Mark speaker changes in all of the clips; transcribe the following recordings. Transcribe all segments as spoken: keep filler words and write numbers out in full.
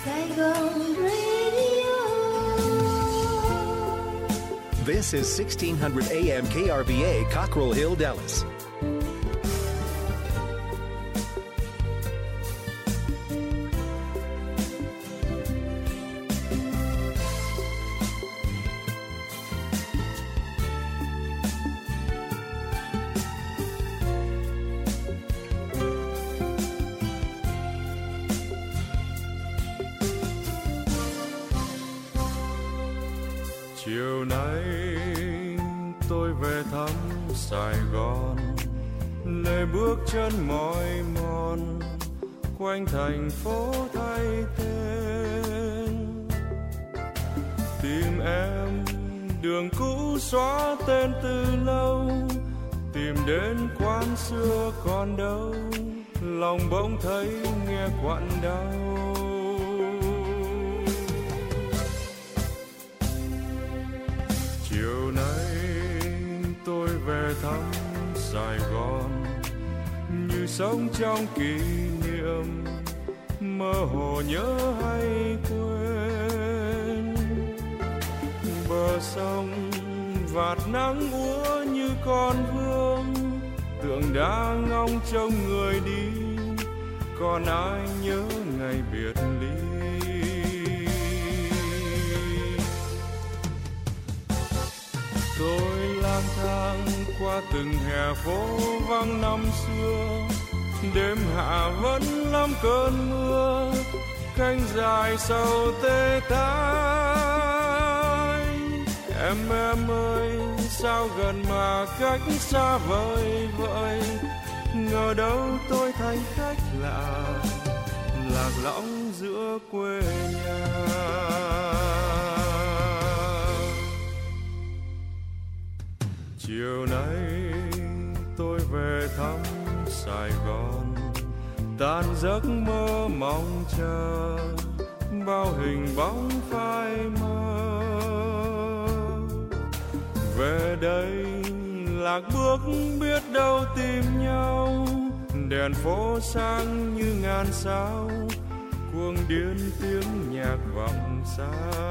Speaker 1: Sài Gòn Radio.
Speaker 2: This is sixteen hundred A M K R V A, Cockrell Hill, Dallas.
Speaker 3: Chiều nay tôi về thăm Sài Gòn, lê bước chân mỏi mòn quanh thành phố thay tên. Tìm em đường cũ xóa tên từ lâu, tìm đến quán xưa còn đâu, lòng bỗng thấy nghe quặn đau. Chiều nay tôi về thăm Sài Gòn, như sống trong kỷ niệm, mơ hồ nhớ hay quên. Bờ sông vạt nắng úa như con vương, tượng đá ngóng trông người đi, còn ai nhớ ngày biệt ly. Tôi lang thang qua từng hè phố vắng năm xưa, đêm hạ vẫn lắm cơn mưa, cánh dài sầu tê tái. Em em ơi, sao gần mà cách xa vời vợi, ngờ đâu tôi thành khách lạ, lạc lõng giữa quê nhà. Chiều nay tôi về thăm Sài Gòn, tan giấc mơ mong chờ, bao hình bóng phai mờ. Về đây lạc bước biết đâu tìm nhau, đèn phố sáng như ngàn sao, cuồng điên tiếng nhạc vọng xa.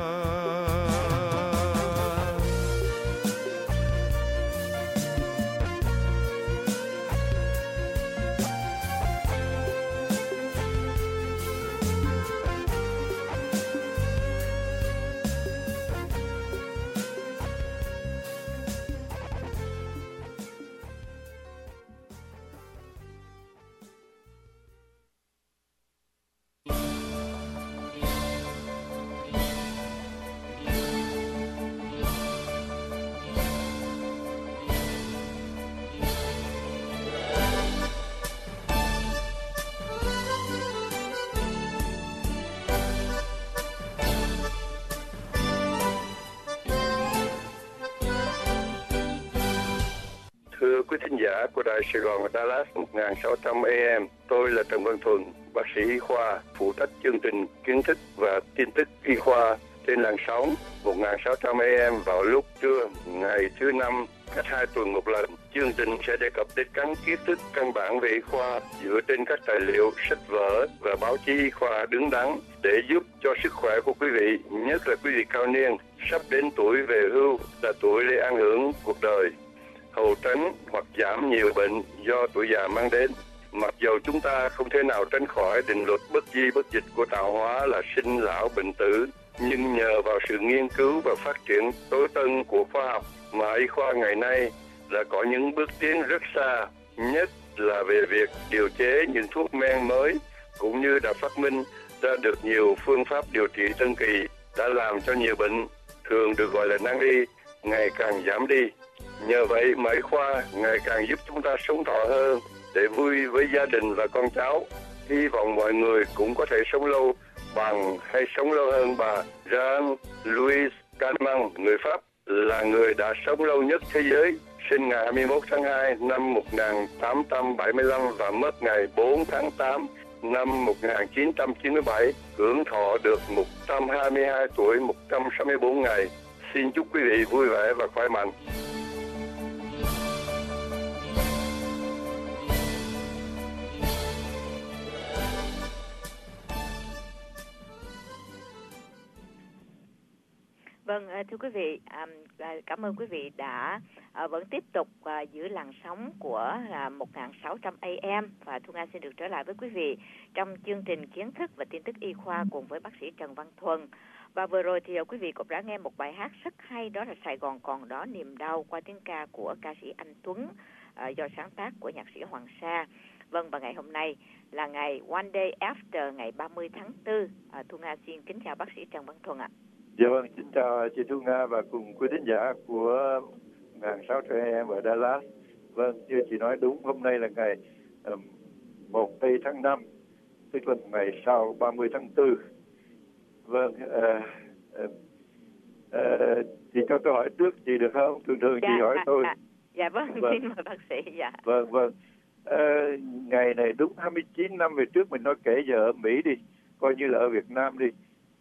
Speaker 4: Thưa quý thính giả của Đài Sài Gòn Dallas một nghìn sáu trăm A M, tôi là Trần Văn Thuần, bác sĩ y khoa, phụ trách chương trình kiến thức và tin tức y khoa trên làn sóng một nghìn sáu trăm A M vào lúc trưa ngày thứ năm, cách hai tuần một lần. Chương trình sẽ đề cập đến các kiến thức căn bản về y khoa dựa trên các tài liệu, sách vở và báo chí y khoa đứng đắn để giúp cho sức khỏe của quý vị, nhất là quý vị cao niên, sắp đến tuổi về hưu, là tuổi để an hưởng cuộc đời, hầu tránh hoặc giảm nhiều bệnh do tuổi già mang đến. Mặc dầu chúng ta không thể nào tránh khỏi định luật bất di bất dịch của tạo hóa là sinh lão bệnh tử, nhưng nhờ vào sự nghiên cứu và phát triển tối tân của khoa học mà y khoa ngày nay đã có những bước tiến rất xa, nhất là về việc điều chế những thuốc men mới, cũng như đã phát minh ra được nhiều phương pháp điều trị tân kỳ đã làm cho nhiều bệnh thường được gọi là nan y ngày càng giảm đi. Nhờ vậy mà y khoa ngày càng giúp chúng ta sống thọ hơn, để vui với gia đình và con cháu. Hy vọng mọi người cũng có thể sống lâu bằng hay sống lâu hơn bà Jean-Louis Calment, người Pháp, là người đã sống lâu nhất thế giới, sinh ngày hai mươi mốt tháng hai năm một nghìn tám trăm bảy mươi lăm và mất ngày bốn tháng tám năm một nghìn chín trăm chín mươi bảy, hưởng thọ được một trăm hai mươi hai tuổi một trăm sáu mươi bốn ngày. Xin chúc quý vị vui vẻ và khỏe mạnh.
Speaker 5: Vâng, thưa quý vị, cảm ơn quý vị đã vẫn tiếp tục giữ làn sóng của một nghìn sáu trăm A M và Thu Nga xin được trở lại với quý vị trong chương trình kiến thức và tin tức y khoa cùng với bác sĩ Trần Văn Thuần. Và vừa rồi thì quý vị cũng đã nghe một bài hát rất hay, đó là Sài Gòn còn đó niềm đau qua tiếng ca của ca sĩ Anh Tuấn do sáng tác của nhạc sĩ Hoàng Sa. Vâng, và ngày hôm nay là ngày One Day After, ngày ba mươi tháng tư. Thu Nga xin kính chào bác sĩ Trần Văn Thuần ạ.
Speaker 6: Dạ vâng, xin chào chị Thu Nga và cùng quý thính giả của một nghìn sáu trăm A M ở Dallas. Vâng, như chị nói đúng, hôm nay là ngày um, một tây tháng năm, tức là ngày sau ba mươi tháng tư. Vâng, uh, uh, uh, chị cho tôi hỏi trước chị được không? Thường thường
Speaker 5: dạ,
Speaker 6: chị hỏi
Speaker 5: à,
Speaker 6: tôi.
Speaker 5: À, dạ vâng,
Speaker 6: vâng,
Speaker 5: xin mời bác sĩ. Dạ.
Speaker 6: Vâng, vâng. Uh, ngày này đúng hai mươi chín năm về trước mình nói kể giờ ở Mỹ đi, coi như là ở Việt Nam đi.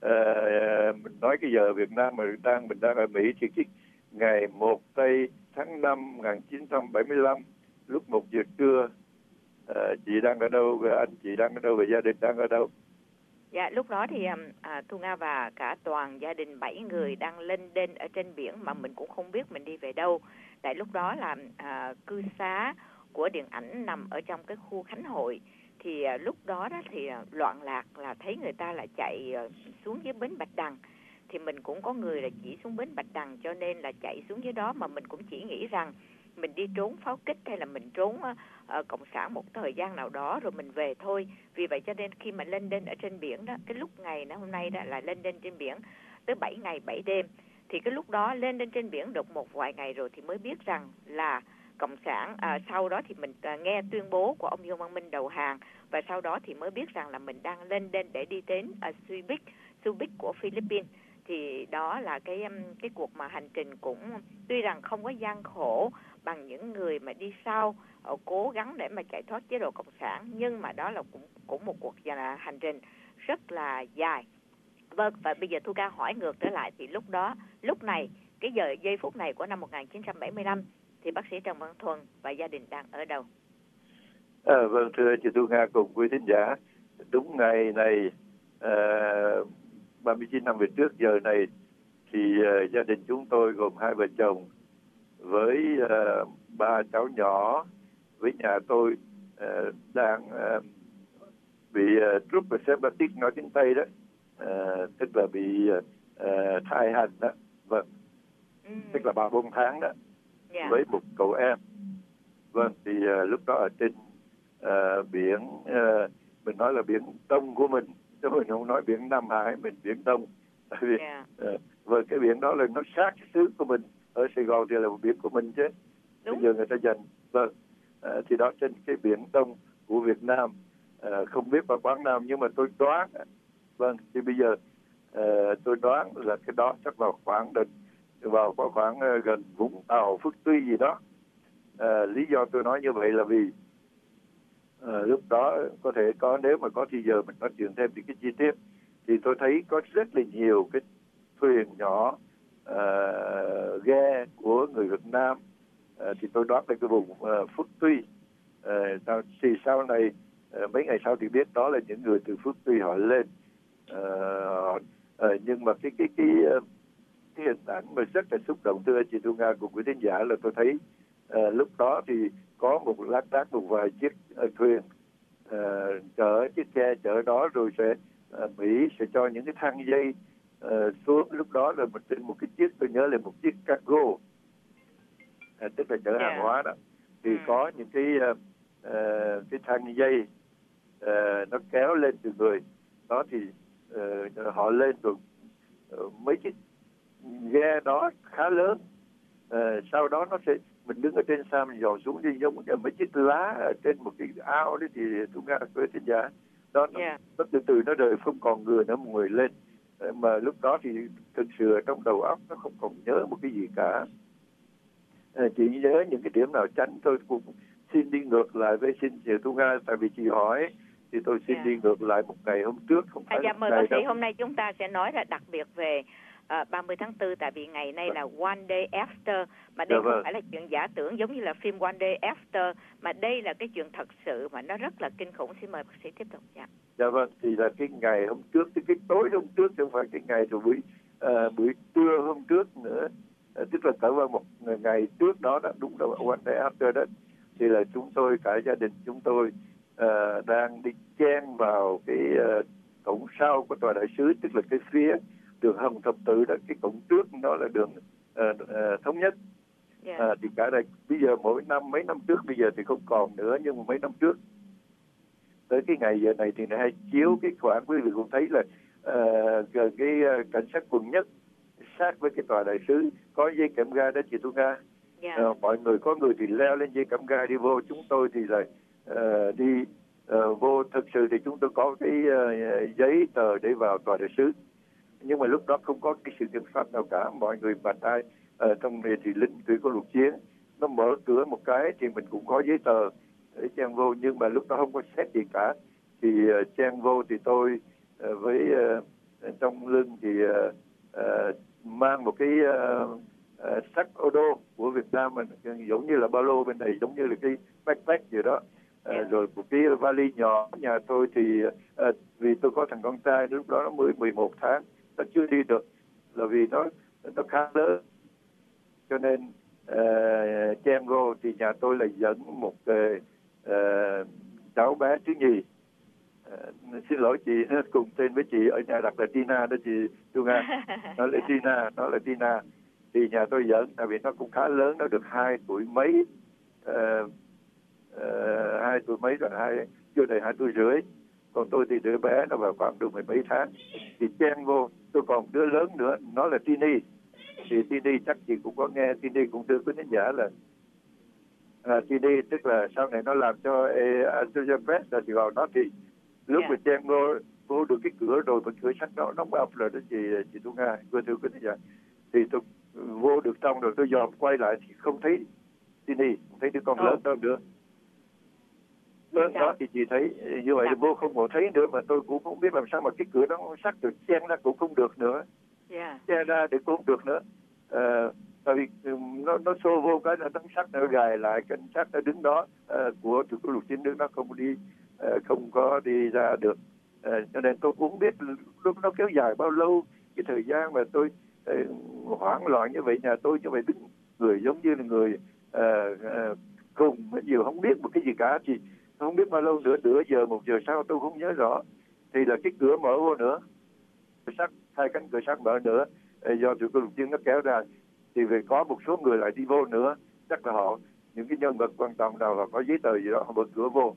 Speaker 6: Uh, mình nói cái giờ Việt Nam mà đang mình đang ở Mỹ thì cái ngày một tây tháng năm một nghìn chín trăm bảy mươi lăm lúc một giờ trưa, uh, chị đang ở đâu và anh chị đang ở đâu và gia đình đang ở đâu?
Speaker 5: Dạ, lúc đó thì à, Thu Nga và cả toàn gia đình bảy người đang lênh đênh ở trên biển mà mình cũng không biết mình đi về đâu. Tại lúc đó là à, cư xá của điện ảnh nằm ở trong cái khu Khánh Hội. Thì à, lúc đó đó thì à, loạn lạc là thấy người ta là chạy à, xuống dưới bến Bạch Đằng. Thì mình cũng có người là chỉ xuống bến Bạch Đằng cho nên là chạy xuống dưới đó, mà mình cũng chỉ nghĩ rằng mình đi trốn pháo kích hay là mình trốn uh, cộng sản một thời gian nào đó rồi mình về thôi. Vì vậy cho nên khi mà lên đên ở trên biển đó, cái lúc ngày đó hôm nay đó là lên đên trên biển tới bảy ngày bảy đêm, thì cái lúc đó lên đên trên biển được một vài ngày rồi thì mới biết rằng là cộng sản. Uh, sau đó thì mình uh, nghe tuyên bố của ông Dương Văn Minh đầu hàng, và sau đó thì mới biết rằng là mình đang lên đên để đi đến uh, Subic, Subic của Philippines. Thì đó là cái cái cuộc mà hành trình cũng tuy rằng không có gian khổ bằng những người mà đi sau cố gắng để mà chạy thoát chế độ cộng sản, nhưng mà đó là cũng cũng một cuộc là hành trình rất là dài. Vâng, và bây giờ Thu Ca hỏi ngược trở lại, thì lúc đó lúc này cái giờ giây phút này của năm một nghìn chín trăm bảy mươi lăm thì bác sĩ Trần Văn Thuần và gia đình đang ở đâu?
Speaker 6: À, vâng, thưa chị Thu Nga cùng quý thính giả, đúng ngày này à, ba mươi chín năm về trước giờ này thì uh, gia đình chúng tôi gồm hai vợ chồng với uh, ba cháu nhỏ với nhà tôi uh, đang uh, bị uh, trooper septic nói tiếng Tây đó, uh, tức là bị uh, uh, thai hành đó, vâng,
Speaker 5: ừ.
Speaker 6: tức là ba bốn tháng đó,
Speaker 5: yeah.
Speaker 6: với một cậu em. Vâng, thì uh, lúc đó ở trên uh, biển, uh, mình nói là biển Đông của mình, chứ mình không nói biển Nam Hải, mình biển Đông. Tại vì yeah. uh, với cái biển đó là nó sát cái xứ của mình. Ở Sài Gòn thì là một biển của mình chứ. Đúng. Bây giờ người ta dành. Vâng, uh, thì đó trên cái biển Đông của Việt Nam, uh, không biết vào Quảng Nam, nhưng mà tôi đoán, vâng, thì bây giờ uh, tôi đoán là cái đó chắc vào khoảng đợt, vào khoảng uh, gần Vũng Tàu, Phước Tuy gì đó. Uh, lý do tôi nói như vậy là vì À, lúc đó có thể có, nếu mà có thì giờ mình nói chuyện thêm thì cái chi tiết, thì tôi thấy có rất là nhiều cái thuyền nhỏ, à, ghe của người Việt Nam, à, thì tôi đoán là cái vùng à, Phước Tuy. À, thì sau này à, mấy ngày sau thì biết đó là những người từ Phước Tuy họ lên, à, à, nhưng mà cái cái cái cái hình ảnh mà rất là xúc động, thưa chị Thu Nga cùng quý thính giả, là tôi thấy à, lúc đó thì có một lác đác một vài chiếc uh, thuyền uh, chở chiếc xe chở đó, rồi sẽ uh, Mỹ sẽ cho những cái thang dây uh, xuống. Lúc đó là mình trên một cái chiếc, tôi nhớ là một chiếc cargo, uh, tức là chở yeah. hàng hóa đó, thì mm. có những cái uh, uh, cái thang dây uh, nó kéo lên từ người đó, thì uh, họ lên được uh, mấy chiếc ghe đó khá lớn. Uh, sau đó nó sẽ, mình đứng ở trên xa mình dò xuống đi, giống như mấy chiếc lá ở trên một cái ao đấy, thì chúng ta với trên giá đó, nó, yeah. nó từ từ nó rời, không còn người nữa, một người lên. Mà lúc đó thì thực sự ở trong đầu óc nó không còn nhớ một cái gì cả, à, chỉ nhớ những cái điểm nào tránh. Tôi cũng xin đi ngược lại với xin chị Thu Nga, tại vì chị hỏi thì tôi xin yeah. đi ngược lại một ngày hôm trước, không phải
Speaker 5: à, dạ,
Speaker 6: một
Speaker 5: mời
Speaker 6: ngày
Speaker 5: bác sĩ
Speaker 6: đâu.
Speaker 5: Hôm nay chúng ta sẽ nói là đặc biệt về Uh, ba mươi tháng tư, tại vì ngày nay là One Day After, mà đây dạ, không vâng. phải là chuyện giả tưởng giống như là phim One Day After, mà đây là cái chuyện thật sự mà nó rất là kinh khủng. Xin mời bác sĩ tiếp tục. Dạ,
Speaker 6: dạ vâng, thì là cái ngày hôm trước, cái, cái tối hôm trước, chứ không phải cái ngày rồi buổi uh, buổi trưa hôm trước nữa, uh, tức là cỡ vào một ngày trước đó, đó đúng là one day after đó, thì là chúng tôi, cả gia đình chúng tôi uh, đang đi chen vào cái uh, cổng sau của tòa đại sứ, tức là cái phía đường Hồng Thập Tự đó, cái cổng trước đó là đường uh, uh, Thống Nhất.
Speaker 5: Yeah.
Speaker 6: À, thì cả đây bây giờ mỗi năm, mấy năm trước bây giờ thì không còn nữa, nhưng mà mấy năm trước tới cái ngày giờ này thì nó hay chiếu cái khoản, quý vị cũng thấy là uh, cái uh, cảnh sát quận Nhất sát với cái tòa đại sứ có dây kẽm gai đó chị Thu Nga.
Speaker 5: Yeah.
Speaker 6: Uh, mọi người, có người thì leo lên dây kẽm gai đi vô, chúng tôi thì là uh, đi uh, vô. Thực sự thì chúng tôi có cái uh, giấy tờ để vào tòa đại sứ, nhưng mà lúc đó không có cái sự kiểm soát nào cả, mọi người bàn tay. Ở trong này thì lính thủy quân lục chiến nó mở cửa một cái thì mình cũng có giấy tờ để chen vô, nhưng mà lúc đó không có xét gì cả, thì uh, chen vô thì tôi uh, với uh, trong lưng thì uh, uh, mang một cái uh, uh, sac ô đô của Việt Nam mình, giống như là ba lô bên này, giống như là cái backpack gì đó. Uh, yeah. Rồi một cái vali nhỏ. Nhà tôi thì uh, vì tôi có thằng con trai lúc đó nó mới mười một tháng, nó chưa đi được, là vì nó nó khá lớn, cho nên uh, chen vô thì nhà tôi là dẫn một uh, uh, cháu bé thứ nhì. Uh, xin lỗi chị, cùng tên với chị ở nhà đặt là Tina đó chị Thu Nga. Nó là Tina, nó là Tina. Thì nhà tôi dẫn, tại vì nó cũng khá lớn, nó được hai tuổi mấy, uh, uh, hai tuổi mấy rồi, hai chưa đầy hai tuổi rưỡi. Còn tôi thì đứa bé nó vào khoảng được mười mấy tháng. Thì chen vô, tôi còn đứa lớn nữa, nó là Tini. Thì Tini chắc chị cũng có nghe, Tini cũng thưa quý khán giả là à, Tini tức là sau này nó làm cho Associated Press là chị vào đó, thì lúc yeah. mà chen vô vô được cái cửa rồi, mà cửa sắt đó đóng ập rồi đó chị chị Thu Nga, thưa quý khán giả. Thì tôi vô được trong rồi, tôi dòm quay lại thì không thấy Tini, không thấy đứa con oh. lớn đâu nữa. Lớn đó thì chị thấy như vậy, vô không có thấy nữa, mà tôi cũng không biết làm sao mà cái cửa đó sắt được, chen ra cũng không được nữa.
Speaker 5: Yeah.
Speaker 6: Che ra để cũng không được nữa, à, tại vì nó nó xô vô cái là tấm sắt nó gài lại, cảnh sát nó đứng đó uh, của thủy quân lục chiến nước nó không đi uh, không có đi ra được, uh, cho nên tôi cũng biết lúc nó kéo dài bao lâu, cái thời gian mà tôi uh, hoảng loạn như vậy. Nhà tôi như vậy, đứng người giống như là người uh, uh, cùng nhiều không biết một cái gì cả, thì không biết bao lâu nữa, nửa giờ một giờ sau tôi không nhớ rõ, thì là cái cửa mở vô nữa, sắt, hai cánh cửa sắt mở nữa, do thủy quân lục chiến nó kéo ra, thì về có một số người lại đi vô nữa, chắc là họ, những cái nhân vật quan trọng nào họ có giấy tờ gì đó, họ mở cửa vô.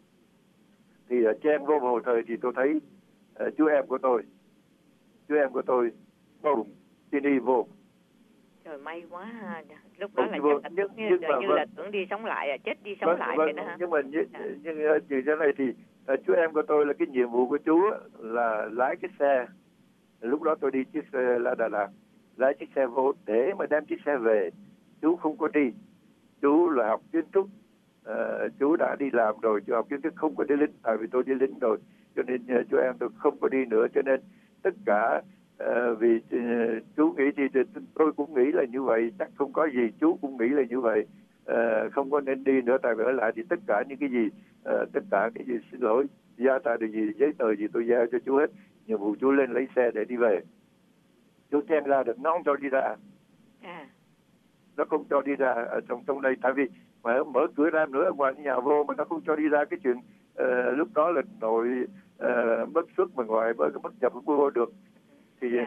Speaker 6: Thì uh, chen vô hồi thời thì tôi thấy uh, chú em của tôi, chú em của tôi bùng Tini vô.
Speaker 5: Trời, may quá ha. Lúc đó là
Speaker 6: vô,
Speaker 5: chắc là
Speaker 6: nhưng,
Speaker 5: như,
Speaker 6: nhưng
Speaker 5: như
Speaker 6: mà,
Speaker 5: là tưởng đi sống lại, à, chết đi sống
Speaker 6: vâng,
Speaker 5: lại
Speaker 6: vâng,
Speaker 5: vậy đó ha.
Speaker 6: Nhưng mà như, à. nhưng như thế này thì uh, chú em của tôi là cái nhiệm vụ của chú là lái cái xe. Lúc đó tôi đi chiếc xe La Đà Lạt, lái chiếc xe vô để mà đem chiếc xe về. Chú không có đi, chú là học kiến trúc, uh, chú đã đi làm rồi, chú học kiến trúc không có đi lính, tại vì tôi đi lính rồi, cho nên uh, chú em tôi không có đi nữa. Cho nên tất cả uh, vì uh, chú nghĩ thì, thì tôi cũng nghĩ là như vậy, chắc không có gì, chú cũng nghĩ là như vậy, uh, không có nên đi nữa, tại vì ở lại thì tất cả những cái gì, uh, tất cả cái gì, xin lỗi, gia tài điều gì, giấy tờ gì tôi giao cho chú hết. Nhiệm vụ chú lên lấy xe để đi về. Chú chen ra được, nó không cho đi ra.
Speaker 5: À. Nó
Speaker 6: không cho đi ra ở trong trong đây, tại vì mà mở cửa ra nữa, ngoài nhà vô mà nó không cho đi ra. Cái chuyện uh, lúc đó là nội uh, bất xuất mà ngoài bởi cái bất nhập không vô được. Thì yeah.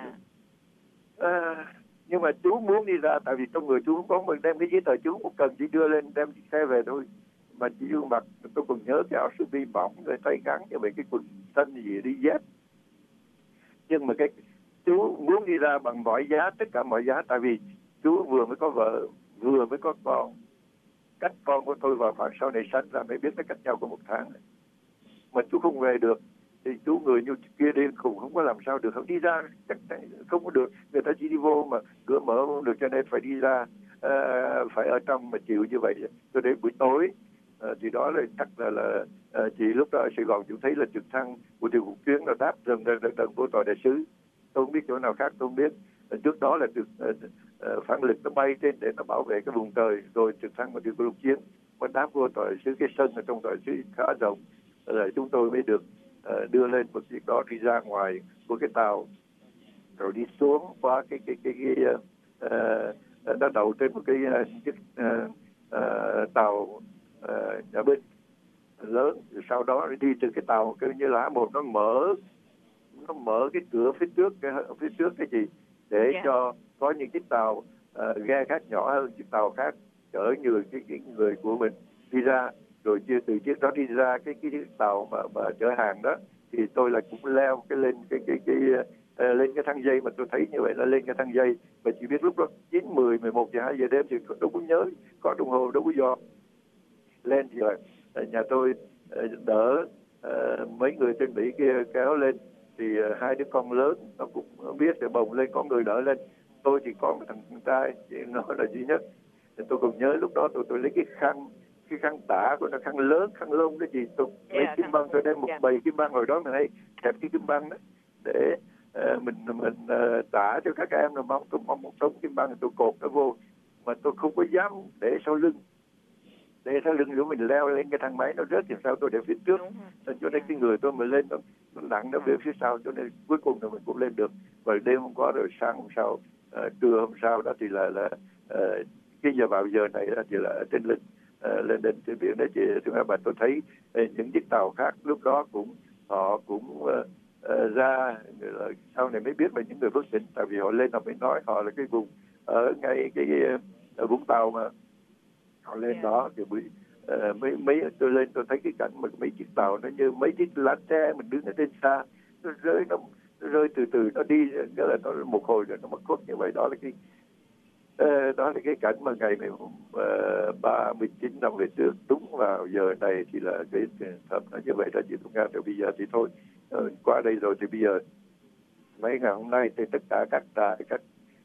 Speaker 6: uh, nhưng mà chú muốn đi ra, tại vì trong người chú không có mình đem cái giấy tờ, chú cũng cần chỉ đưa lên đem chiếc xe về thôi. Mà chỉ gương mặt tôi còn nhớ cái áo sơ mi bỏng rồi tay gắn như vậy, cái quần xanh gì đi dép. Nhưng mà cái chú muốn đi ra bằng mọi giá, tất cả mọi giá, tại vì chú vừa mới có vợ, vừa mới có con. Cách con của tôi vào khoảng sau này sanh ra mới biết nó cách nhau có một tháng. Mà chú không về được, thì chú người như kia điên khùng, không có làm sao được, không đi ra, chắc không có được. Người ta chỉ đi vô mà cửa mở không được, cho nên phải đi ra, uh, phải ở trong mà chịu như vậy. Cho đến buổi tối, uh, thì đó là chắc là, là uh, chị lúc đó ở Sài Gòn, chú thấy là trực thăng của tiểu quốc chuyến nó đáp rừng rừng rừng rừng vô tòa đại sứ. Tôi không biết chỗ nào khác, tôi không biết. Trước đó là được uh, uh, phản lực nó bay trên để nó bảo vệ cái vùng trời, rồi trực thăng của tiểu quốc chiến nó đáp vô tòa đại sứ. Cái sân ở trong tòa đại sứ khá rộng, rồi chúng tôi mới được uh, đưa lên một chiếc đó đi ra ngoài của cái tàu. rồi đi xuống qua cái cái cái, cái, cái uh, đã đậu trên một cái chiếc uh, uh, tàu uh, nhà binh lớn, rồi sau đó đi từ cái tàu cứ như là một nó mở nó mở cái cửa phía trước cái phía trước cái gì để yeah. cho có những chiếc tàu uh, ghe khác nhỏ hơn chiếc tàu khác chở nhiều cái, cái người của mình đi ra, rồi chưa từ chiếc đó đi ra cái cái chiếc tàu mà mà chở hàng đó thì tôi là cũng leo cái lên cái cái cái, cái uh, lên cái thang dây, mà tôi thấy như vậy là lên cái thang dây mà chỉ biết lúc đó chín mười mười một giờ hai giờ đêm thì đâu có nhớ có đồng hồ đâu có do lên thì là nhà tôi uh, đỡ uh, mấy người trên Mỹ kia kéo lên thì uh, hai đứa con lớn nó cũng biết rồi bồng lên, có người đỡ lên. Tôi thì có một thằng con trai nó là duy nhất. Thì tôi còn nhớ lúc đó tôi tôi lấy cái khăn cái khăn tả của nó, khăn lớn khăn lông cái gì tôi lấy yeah, kim băng, tôi đem một yeah. bầy kim băng, hồi đó mình hay kẹp cái kim băng đó để uh, mình mình uh, tả cho các em, là mong tôi mong một đống kim băng tôi cột nó vô, mà tôi không có dám để sau lưng để sau lưng của mình leo lên cái thang máy nó rớt thì sao tôi để phía trước, nên cho nên cái người tôi mà lên nó, nó nặng nó về phía sau, cho nên cuối cùng là mình cũng lên được. Và đêm hôm qua rồi sáng hôm sau uh, trưa hôm sau đó thì là là uh, cái giờ vào giờ này là thì là trên lên uh, lên đến trên biển đấy chị thưa các bạn, tôi thấy uh, những chiếc tàu khác lúc đó cũng họ cũng uh, uh, ra uh, sau này mới biết về những người bất tỉnh, tại vì họ lên họ mới nói họ là cái vùng ở ngay cái, cái uh, Vũng Tàu mà họ lên yeah. đó thì mới, uh, mấy mấy tôi lên tôi thấy cái cảnh mà mấy chiếc tàu nó như mấy chiếc lá tre mình đứng ở trên xa, nó rơi nó, nó rơi từ từ nó đi, nghĩa là nó một hồi rồi nó mất khuất như vậy. Đó là cái uh, đó là cái cảnh mà ngày ba mươi chín năm về trước, đúng vào giờ này thì là cái thật nó như vậy đó chị Thu Nga. Rồi bây giờ thì thôi uh, qua đây rồi thì bây giờ mấy ngày hôm nay thì tất cả các đài các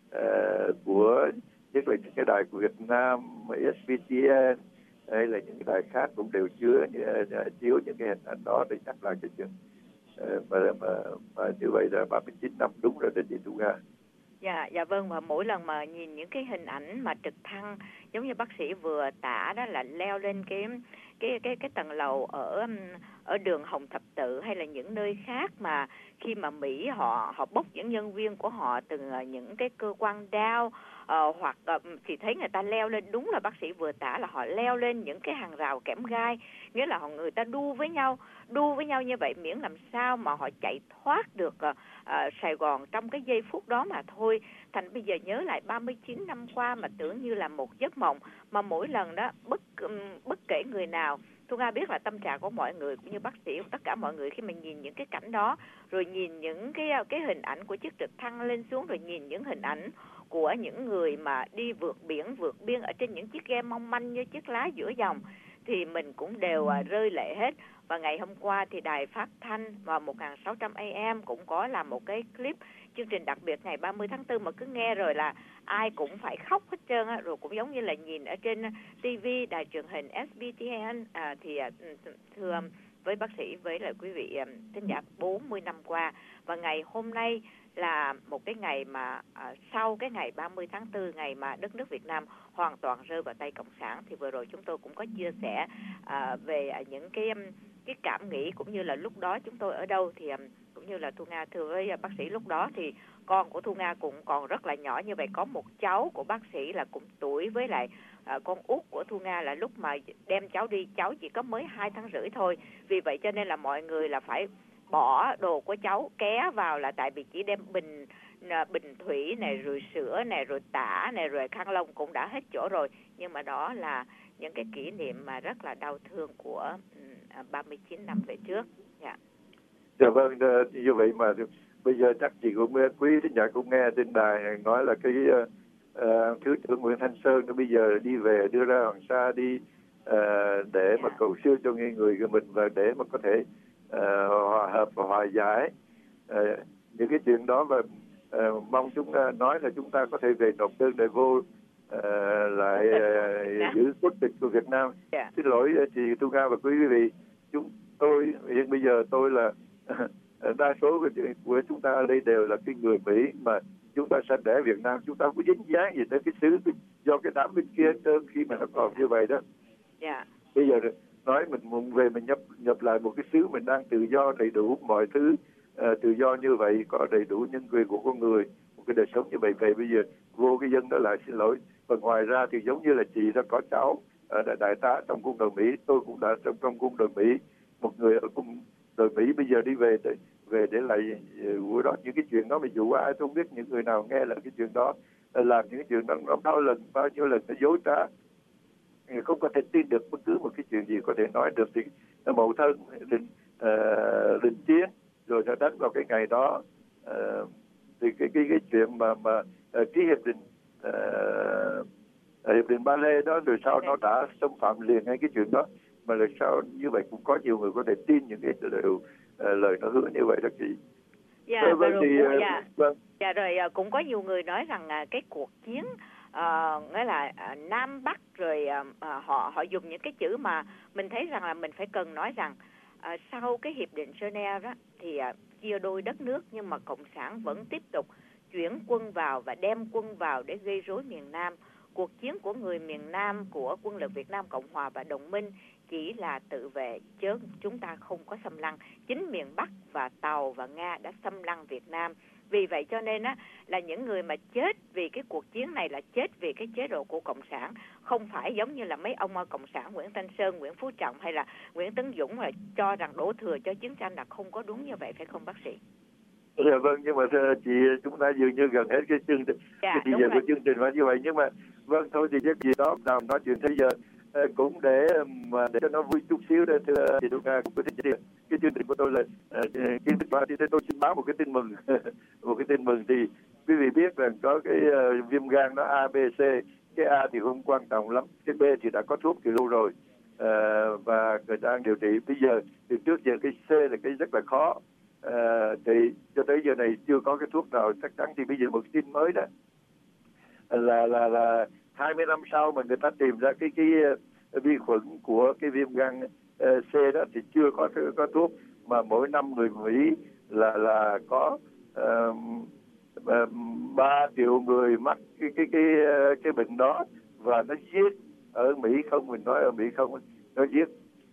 Speaker 6: uh, của nhất là những cái đài của Việt Nam, ét bê tê en hay là những cái đài khác cũng đều chứa uh, chiếu những cái hình ảnh đó để nhắc lại cái chuyện uh, mà, mà, mà như vậy là ba mươi chín năm đúng rồi đó chị Thu Nga.
Speaker 5: Dạ, dạ vâng, và mỗi lần mà nhìn những cái hình ảnh mà trực thăng giống như bác sĩ vừa tả đó, là leo lên cái cái cái cái tầng lầu ở ở đường Hồng Thập Tự hay là những nơi khác, mà khi mà Mỹ họ họ bốc những nhân viên của họ từ những cái cơ quan đao uh, hoặc uh, thì thấy người ta leo lên, đúng là bác sĩ vừa tả là họ leo lên những cái hàng rào kẽm gai, nghĩa là họ người ta đu với nhau đu với nhau như vậy, miễn làm sao mà họ chạy thoát được uh, uh, Sài Gòn trong cái giây phút đó mà thôi. Thành bây giờ nhớ lại ba mươi chín năm qua mà tưởng như là một giấc mộng, mà mỗi lần đó bất um, bất kể người nào, Thu Nga biết là tâm trạng của mọi người cũng như bác sĩ, tất cả mọi người khi mình nhìn những cái cảnh đó, rồi nhìn những cái cái hình ảnh của chiếc trực thăng lên xuống, rồi nhìn những hình ảnh của những người mà đi vượt biển vượt biên ở trên những chiếc ghe mong manh như chiếc lá giữa dòng, thì mình cũng đều uh, rơi lệ hết. Và ngày hôm qua thì đài phát thanh và một nghìn sáu trăm A M cũng có làm một cái clip chương trình đặc biệt ngày ba mươi tháng tư, mà cứ nghe rồi là ai cũng phải khóc hết trơn á, rồi cũng giống như là nhìn ở trên ti vi đài truyền hình ét bê tê en. À, thì thưa với bác sĩ, với lại quý vị thính giả, bốn mươi năm qua và ngày hôm nay là một cái ngày mà à, sau cái ngày ba mươi tháng tư, ngày mà đất nước Việt Nam hoàn toàn rơi vào tay Cộng sản, thì vừa rồi chúng tôi cũng có chia sẻ à, về à, những cái cái cảm nghĩ cũng như là lúc đó chúng tôi ở đâu. Thì cũng như là Thu Nga thưa với bác sĩ, lúc đó thì con của Thu Nga cũng còn rất là nhỏ như vậy, có một cháu của bác sĩ là cùng tuổi với lại à, con út của Thu Nga, là lúc mà đem cháu đi cháu chỉ có mới hai tháng rưỡi thôi. Vì vậy cho nên là mọi người là phải bỏ đồ của cháu ké vào, là tại vì chỉ đem bình bình thủy này, rồi sữa này, rồi tả này, rồi khăn lông cũng đã hết chỗ rồi. Nhưng mà đó là những cái kỷ niệm mà rất là đau thương của ba mươi chín năm về trước. Dạ.
Speaker 6: Dạ vâng, như vậy mà bây giờ chắc chị cũng quý thính giả cũng nghe trên đài nói là cái uh, thứ trưởng Nguyễn Thanh Sơn nó bây giờ đi về đưa ra Hoàng Sa đi uh, để dạ. mà cầu siêu cho người người của mình, và để mà có thể uh, hòa hợp và hòa giải uh, những cái chuyện đó, và uh, mong chúng ta nói là chúng ta có thể về nộp đơn để vô uh, lại uh, giữ quốc tịch của Việt Nam.
Speaker 5: Yeah.
Speaker 6: Xin lỗi chị Thu Nga và quý vị, chúng tôi hiện bây giờ tôi là đa số của, của chúng ta ở đây đều là cái người Mỹ, mà chúng ta sanh đẻ Việt Nam, chúng ta không có dính dáng gì tới cái xứ do cái đám bên kia trơn khi mà nó còn như vậy đó.
Speaker 5: Yeah.
Speaker 6: Bây giờ nói mình muốn về mình nhập nhập lại một cái xứ mình đang tự do đầy đủ mọi thứ, uh, tự do như vậy, có đầy đủ nhân quyền của con người, một cái đời sống như vậy. Vậy bây giờ vô cái dân đó lại xin lỗi. Và ngoài ra thì giống như là chị đã có cháu uh, đại tá trong quân đội Mỹ, tôi cũng đã trong trong quân đội Mỹ, một người ở quân đội Mỹ bây giờ đi về để, về để lại uh, đó những cái chuyện đó, mình dụ ai tôi không biết, những người nào nghe là cái chuyện đó uh, làm những cái chuyện đó nó bao lần bao nhiêu lần nó dối trá, không có thể tin được bất cứ một cái chuyện gì có thể nói được. Thì mẫu thân định uh, định chiến rồi nó đánh vào cái ngày đó, uh, thì cái cái cái chuyện mà mà uh, ký hiệp định uh, hiệp định Ba Lê đó rồi sao nó đã xâm phạm liền ngay cái chuyện đó, mà là sao như vậy cũng có nhiều người có thể tin những cái lời, uh, lời nó hứa như vậy đó chị.
Speaker 5: Dạ,
Speaker 6: vâng,
Speaker 5: vâng,
Speaker 6: thì,
Speaker 5: cũng, dạ.
Speaker 6: Vâng.
Speaker 5: Dạ rồi cũng có nhiều người nói rằng uh, cái cuộc chiến uh, nghĩa là uh, Nam Bắc rồi uh, uh, họ họ dùng những cái chữ mà mình thấy rằng là mình phải cần nói rằng uh, sau cái hiệp định Geneva đó thì uh, chia đôi đất nước, nhưng mà cộng sản vẫn tiếp tục chuyển quân vào và đem quân vào để gây rối miền Nam. Cuộc chiến của người miền Nam, của quân lực Việt Nam Cộng Hòa và đồng minh chỉ là tự vệ, chứ chúng ta không có xâm lăng. Chính miền Bắc và Tàu và Nga đã xâm lăng Việt Nam. Vì vậy cho nên á, là những người mà chết vì cái cuộc chiến này là chết vì cái chế độ của Cộng sản, không phải giống như là mấy ông Cộng sản Nguyễn Thanh Sơn, Nguyễn Phú Trọng hay là Nguyễn Tấn Dũng là cho rằng đổ thừa cho chiến tranh, là không có đúng như vậy, phải không bác sĩ?
Speaker 6: Dạ vâng, nhưng mà chị chúng ta dường như gần hết cái chương trình, dạ, cái giờ của chương trình là như vậy. Nhưng mà vâng thôi thì cái gì đó nào nói chuyện thế giờ cũng để mà để cho nó vui chút xíu đây, thưa chị Đỗ Nga cũng có thích cái chương trình của tôi là kiến thức ba thì tôi xin báo một cái tin mừng một cái tin mừng thì quý vị biết rằng có cái uh, viêm gan nó A, B, C. Cái A thì không quan trọng lắm, cái B thì đã có thuốc từ lâu rồi uh, và người ta đang điều trị. Bây giờ từ trước giờ cái C là cái rất là khó. À, thì cho tới giờ này chưa có cái thuốc nào chắc chắn. Thì bây giờ một tin mới đó là là là hai mươi năm sau mà người ta tìm ra cái cái uh, vi khuẩn của cái viêm gan uh, C đó thì chưa có có thuốc, mà mỗi năm người Mỹ là là có ba uh, triệu người mắc cái cái cái uh, cái bệnh đó, và nó giết ở Mỹ không, mình nói ở Mỹ không, nó giết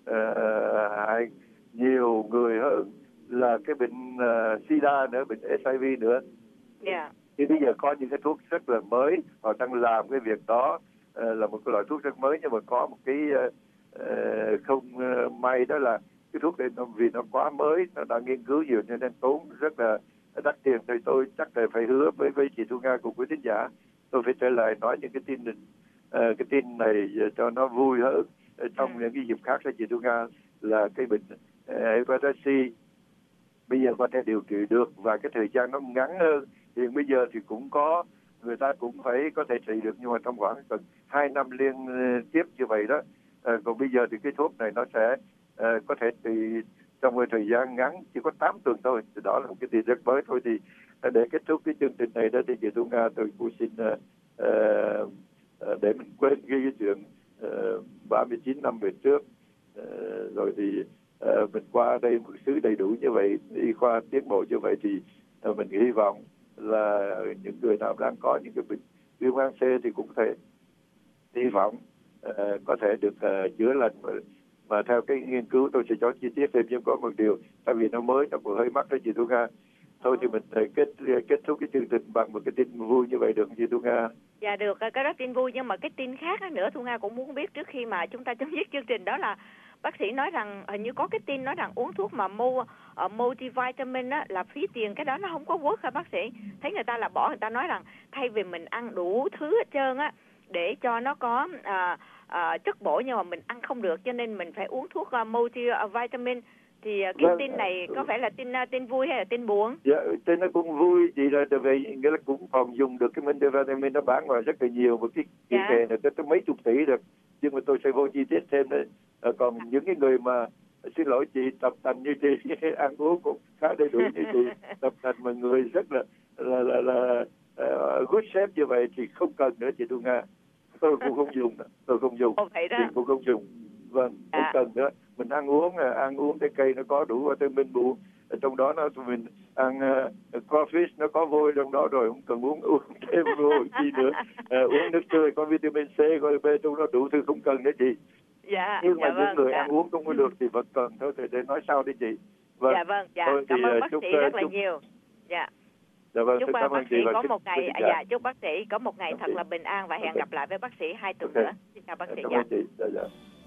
Speaker 6: uh, nhiều người hơn là cái bệnh uh, sida nữa, bệnh H I V nữa.
Speaker 5: Yeah.
Speaker 6: Thì bây giờ có những cái thuốc rất là mới, họ đang làm cái việc đó, uh, là một cái loại thuốc rất mới, nhưng mà có một cái uh, uh, không uh, may đó là cái thuốc này nó, vì nó quá mới, nó đang nghiên cứu nhiều nên tốn rất là đắt tiền. Thì tôi chắc là phải hứa với với chị Thu Nga cùng quý thính giả, tôi phải trở lại nói những cái tin uh, cái tin này cho nó vui hơn trong ừ. những cái dịp khác cho chị Thu Nga, là cái bệnh uh, hepatitis C bây giờ có thể điều trị được và cái thời gian nó ngắn hơn. Hiện bây giờ thì cũng có người ta cũng phải có thể trị được, nhưng mà trong khoảng gần hai năm liên tiếp như vậy đó. À, còn bây giờ thì cái thuốc này nó sẽ à, có thể trị trong một thời gian ngắn, chỉ có tám tuần thôi. Thì đó là một cái tin rất mới thôi. Thì à, để kết thúc cái chương trình này đó thì chị Thu Nga tôi cũng xin à, à, để mình quên cái, cái chuyện à, ba mươi chín năm về trước à, rồi thì Uh, mình qua đây một xứ đầy đủ như vậy, y khoa tiến bộ như vậy, thì uh, mình hy vọng là những người nào đang có những cái bệnh viêm gan C thì cũng thể hy vọng uh, có thể được uh, chữa lành. Mà, mà theo cái nghiên cứu tôi sẽ cho chi tiết thêm, nhưng có một điều tại vì nó mới, nó cũng hơi mắc đó chị Thu Nga. Thôi thì mình thể kết kết thúc cái chương trình bằng một cái tin vui như vậy được không chị Thu Nga?
Speaker 5: Dạ được, cái đó tin vui, nhưng mà cái tin khác nữa Thu Nga cũng muốn biết trước khi mà chúng ta chấm dứt chương trình, đó là bác sĩ nói rằng hình như có cái tin nói rằng uống thuốc mà mu, uh, multivitamin á, là phí tiền, cái đó nó không có work hả bác sĩ? Thấy người ta là bỏ, người ta nói rằng thay vì mình ăn đủ thứ hết trơn á để cho nó có uh, uh, chất bổ, nhưng mà mình ăn không được, cho nên mình phải uống thuốc uh, multivitamin. Thì uh, cái vâng, tin này có phải là tin uh, tin vui hay là tin buồn?
Speaker 6: Dạ, tin nó cũng vui, chỉ là về nghĩa là cũng còn dùng được cái multivitamin, nó bán ngoài rất là nhiều, một cái cái nghề này tới mấy chục tỷ được. Nhưng mà tôi sẽ vô chi tiết thêm đấy. À, còn à. những cái người mà xin lỗi chị tập tành như chị ăn uống cũng khá đầy đủ như chị tập tành mà người rất là là là, là uh, good shape như vậy thì không cần nữa chị Thu Nga. Tôi cũng không dùng nữa. tôi không dùng
Speaker 5: Ồ, vậy đó.
Speaker 6: Chị cũng không dùng vâng à. không cần nữa. Mình ăn uống ăn uống cái cây nó có đủ vitamin bù, trong đó nó mình ăn uh, crawfish nó có vôi trong đó rồi, không cần uống uống thêm vôi chi nữa. Uh, uống nước tươi có vitamin C có B trong đó đủ thứ, không cần nữa chị.
Speaker 5: Dạ,
Speaker 6: nhưng mà
Speaker 5: dạ
Speaker 6: những
Speaker 5: vâng,
Speaker 6: người
Speaker 5: dạ.
Speaker 6: ăn uống không có được thì vẫn cần thôi, thì để nói sau đi chị. Vâng.
Speaker 5: Dạ vâng, dạ,
Speaker 6: Thôi
Speaker 5: cảm
Speaker 6: thì,
Speaker 5: ơn bác
Speaker 6: chúc,
Speaker 5: sĩ rất là
Speaker 6: chúc,
Speaker 5: nhiều. Dạ.
Speaker 6: Dạ vâng,
Speaker 5: Chúc
Speaker 6: cảm
Speaker 5: bác
Speaker 6: ơn
Speaker 5: sĩ
Speaker 6: chị và
Speaker 5: có
Speaker 6: kính-
Speaker 5: một ngày
Speaker 6: kính
Speaker 5: à,
Speaker 6: chào.
Speaker 5: dạ, chúc bác sĩ có một ngày
Speaker 6: Cảm
Speaker 5: thật
Speaker 6: chị.
Speaker 5: là bình an và hẹn
Speaker 6: Ok.
Speaker 5: gặp lại với bác sĩ hai tuần
Speaker 6: Ok.
Speaker 5: nữa. Xin chào bác sĩ.
Speaker 6: Cảm
Speaker 5: Dạ.
Speaker 6: ơn chị. Dạ, dạ.